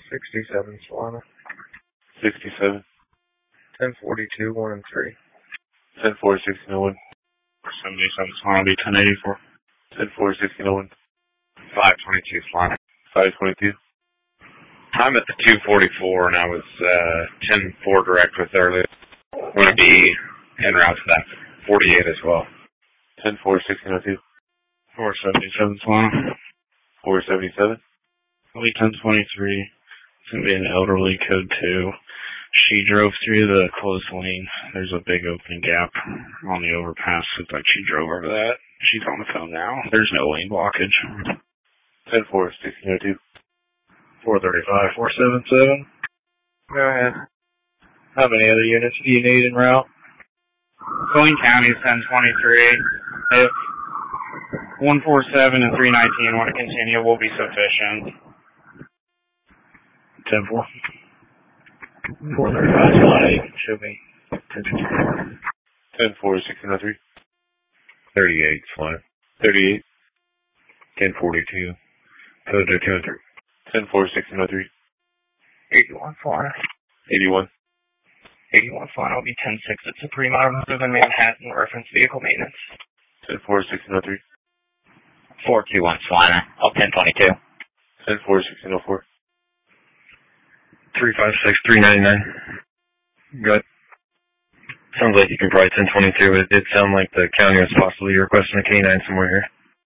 67 Solana. 67. 1042, 1 and 3. 10-4, 1601. 77 Solana will be 1084. 10-4, 1601. 522 Solana. 522. I'm at the 244 and I was 10-4 direct with earlier. I'm going to be en route to that 48 as well. 10-4, 1602. 477 Solana. 477. It'll be 1023. It's going to be an elderly code 2. She drove through the closed lane. There's a big open gap on the overpass. Looks like she drove over that. She's on the phone now. There's no lane blockage. 10-4, 1602. 435, 477. Go ahead. How many other units do you need en route? Saline County is 1023. If 147 and 319 want to continue, will be sufficient. 10-4. 435, should be 10-4. 10-4, 1603. 38 Solana. 38. 1042. Code to 2 and 3. 10-4, 1603. 81 Solana. 81. 81 Solana will be 10-6 at Supreme Automotive in Manhattan, reference vehicle maintenance. 10-4, 1603. 421 Solana. 1022. 10-4, 1604. 356, 399. Good. Sounds like you can probably 1022. It did sound like the county was possibly requesting a K9 somewhere here.